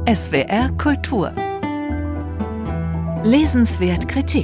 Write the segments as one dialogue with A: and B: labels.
A: SWR Kultur. Lesenswert Kritik.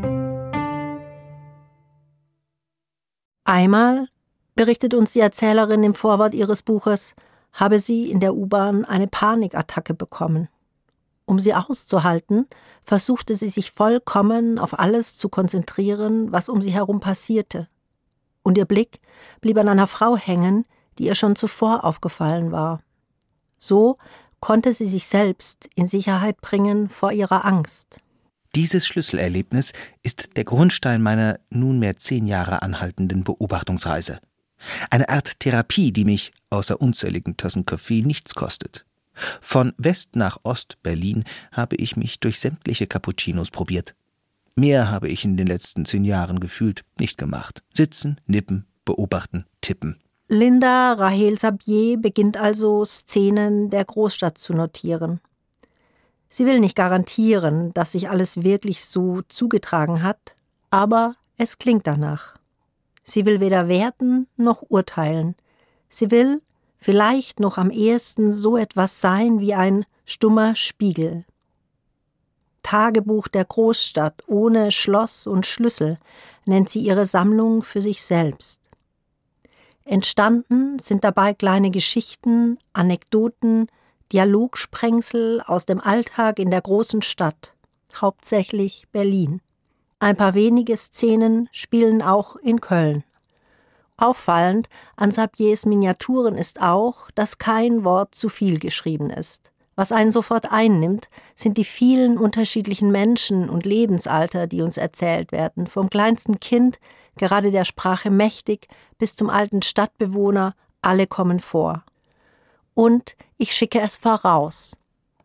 B: Einmal, berichtet uns die Erzählerin im Vorwort ihres Buches, habe sie in der U-Bahn eine Panikattacke bekommen. Um sie auszuhalten, versuchte sie sich vollkommen auf alles zu konzentrieren, was um sie herum passierte. Und ihr Blick blieb an einer Frau hängen, die ihr schon zuvor aufgefallen war. So konnte sie sich selbst in Sicherheit bringen vor ihrer Angst.
C: Dieses Schlüsselerlebnis ist der Grundstein meiner nunmehr 10 Jahre anhaltenden Beobachtungsreise. Eine Art Therapie, die mich, außer unzähligen Tassen Kaffee, nichts kostet. Von West nach Ost Berlin habe ich mich durch sämtliche Cappuccinos probiert. Mehr habe ich in den letzten 10 Jahren gefühlt nicht gemacht. Sitzen, nippen, beobachten, tippen.
B: Linda Rahel Sabier beginnt also, Szenen der Großstadt zu notieren. Sie will nicht garantieren, dass sich alles wirklich so zugetragen hat, aber es klingt danach. Sie will weder werten noch urteilen. Sie will vielleicht noch am ehesten so etwas sein wie ein stummer Spiegel. Tagebuch der Großstadt ohne Schloss und Schlüssel nennt sie ihre Sammlung für sich selbst. Entstanden sind dabei kleine Geschichten, Anekdoten, Dialogsprengsel aus dem Alltag in der großen Stadt, hauptsächlich Berlin. Ein paar wenige Szenen spielen auch in Köln. Auffallend an Sabiers Miniaturen ist auch, dass kein Wort zu viel geschrieben ist. Was einen sofort einnimmt, sind die vielen unterschiedlichen Menschen und Lebensalter, die uns erzählt werden, vom kleinsten Kind, gerade der Sprache mächtig, bis zum alten Stadtbewohner, alle kommen vor. Und ich schicke es voraus.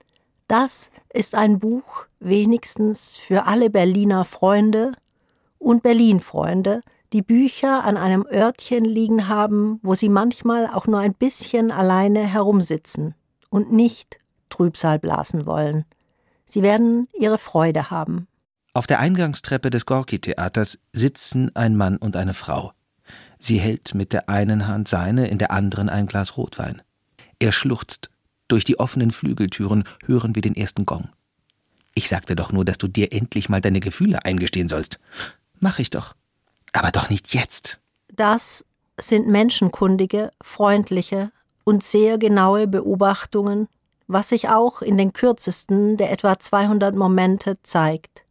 B: Das ist ein Buch wenigstens für alle Berliner Freunde und Berlin-Freunde, die Bücher an einem Örtchen liegen haben, wo sie manchmal auch nur ein bisschen alleine herumsitzen und nicht Trübsal blasen wollen. Sie werden ihre Freude haben.
C: Auf der Eingangstreppe des Gorki-Theaters sitzen ein Mann und eine Frau. Sie hält mit der einen Hand seine, in der anderen ein Glas Rotwein. Er schluchzt. Durch die offenen Flügeltüren hören wir den ersten Gong. Ich sagte doch nur, dass du dir endlich mal deine Gefühle eingestehen sollst. Mach ich doch. Aber doch nicht jetzt.
B: Das sind menschenkundige, freundliche und sehr genaue Beobachtungen, was sich auch in den kürzesten der etwa 200 Momente zeigt.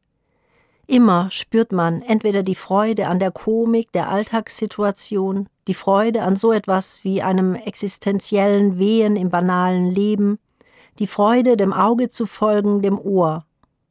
B: Immer spürt man entweder die Freude an der Komik der Alltagssituation, die Freude an so etwas wie einem existenziellen Wehen im banalen Leben, die Freude, dem Auge zu folgen, dem Ohr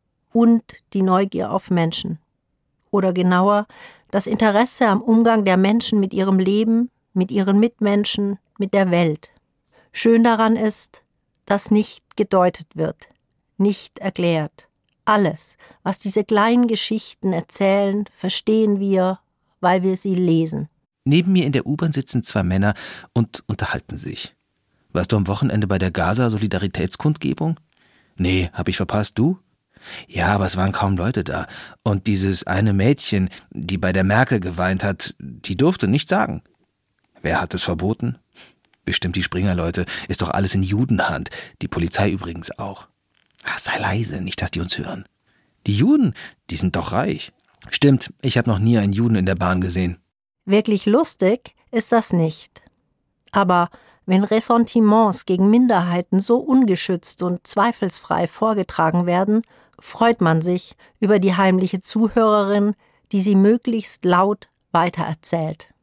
B: und die Neugier auf Menschen. Oder genauer, das Interesse am Umgang der Menschen mit ihrem Leben, mit ihren Mitmenschen, mit der Welt. Schön daran ist, dass nicht gedeutet wird, nicht erklärt. Alles, was diese kleinen Geschichten erzählen, verstehen wir, weil wir sie lesen.
C: Neben mir in der U-Bahn sitzen 2 Männer und unterhalten sich. Warst du am Wochenende bei der Gaza-Solidaritätskundgebung? Nee, hab ich verpasst, du? Ja, aber es waren kaum Leute da. Und dieses eine Mädchen, die bei der Merkel geweint hat, die durfte nichts sagen. Wer hat es verboten? Bestimmt die Springer-Leute. Ist doch alles in Judenhand. Die Polizei übrigens auch. Ach, sei leise, nicht, dass die uns hören. Die Juden, die sind doch reich. Stimmt, ich habe noch nie einen Juden in der Bahn gesehen.
B: Wirklich lustig ist das nicht. Aber wenn Ressentiments gegen Minderheiten so ungeschützt und zweifelsfrei vorgetragen werden, freut man sich über die heimliche Zuhörerin, die sie möglichst laut weitererzählt.